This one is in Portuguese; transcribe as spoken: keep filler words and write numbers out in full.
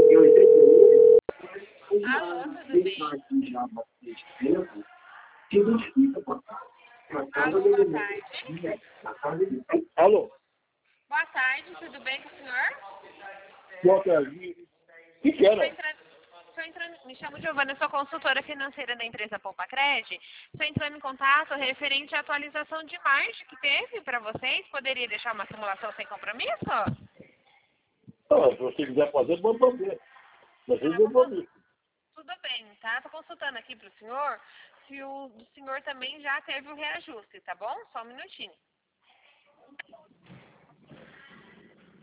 Alô, tudo bem? Alô, boa tarde. Alô, Boa tarde, tudo bem com o senhor? boa tarde. O que que Estou era? entrando, estou entrando, me chamo Giovana, sou consultora financeira da empresa Poupa Cred. Estou entrando em contato referente à atualização de margem que teve para vocês. Poderia deixar uma simulação sem compromisso? Ah, se você quiser fazer, vamos fazer. Mas Tá, eu vou vou cons- ver. tudo bem, tá? Estou consultando aqui para o senhor se o do senhor também já teve o reajuste, tá bom? Só um minutinho.